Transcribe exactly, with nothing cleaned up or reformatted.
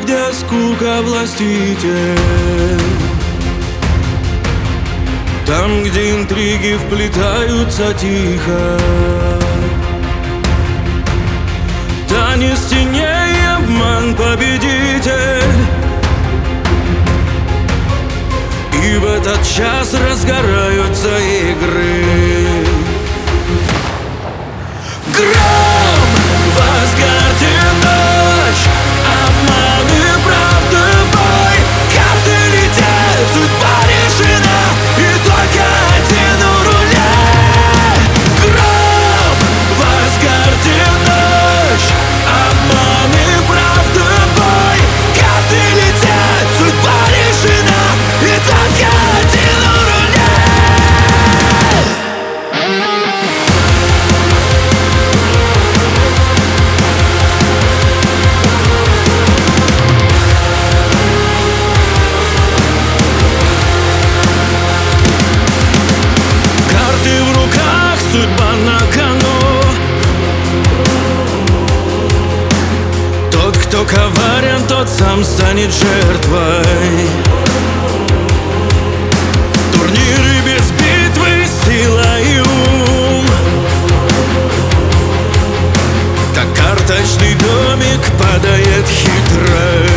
где скука властитель, там, где интриги вплетаются тихо, танец теней и обман победитель. И в этот час разгораются игры. Гром в Асгарде, ночь, обман и правда бой. Карты летят, судьба решена, и только один у руля. Гром в Асгарде, ночь, обман и правда бой. Карты летят, судьба решена, и только один у руля. Карты в руках, судьба на кону. Тот, кто коварен, тот сам станет жертвой. Турниры без битвы, сила и ум, как карточный домик падает хитро.